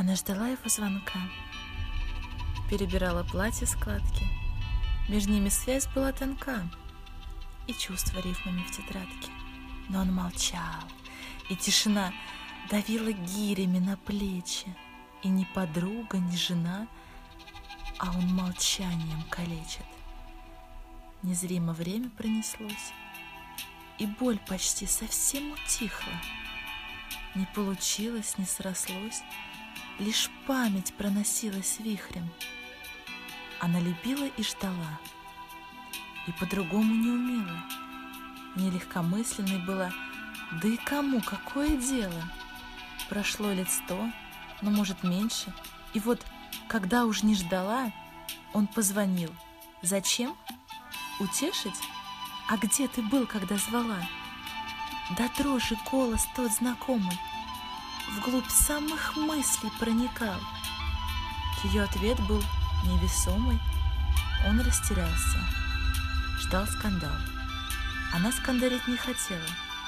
Она ждала его звонка, перебирала платье складки. Между ними связь была тонка, и чувства рифмами в тетрадке. Но он молчал, и тишина давила гирями на плечи. И ни подруга, ни жена, а он молчанием калечит. Незримо время пронеслось, и боль почти совсем утихла. Не получилось, не срослось, лишь память проносилась вихрем. Она любила и ждала, и по-другому не умела. Нелегкомысленной была, да и кому какое дело? Прошло лет 100, но, может, меньше. И вот, когда уж не ждала, он позвонил. Зачем? Утешить? А где ты был, когда звала? До дрожи голос тот знакомый вглубь самых мыслей проникал. Ее ответ был невесомый. Он растерялся, ждал скандал. Она скандалить не хотела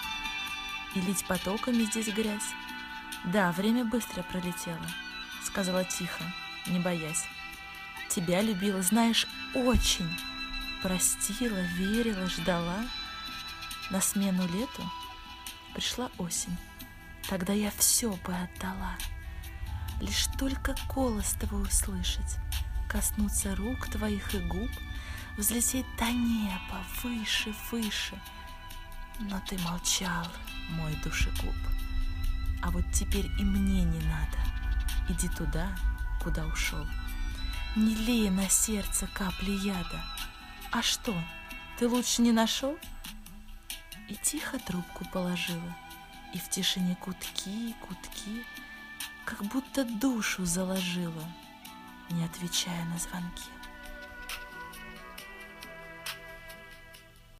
и лить потоками здесь грязь. Да, время быстро пролетело, сказала тихо, не боясь. Тебя любила, знаешь, очень. Простила, верила, ждала. На смену лету пришла осень. Тогда я все бы отдала. Лишь только голос твой услышать, коснуться рук твоих и губ, взлететь до неба, выше, выше. Но ты молчал, мой душегуб. А вот теперь и мне не надо. Иди туда, куда ушел. Не лей на сердце капли яда. А что, ты лучше не нашел? И тихо трубку положила, и в тишине гудки, гудки, как будто душу заложила, не отвечая на звонки.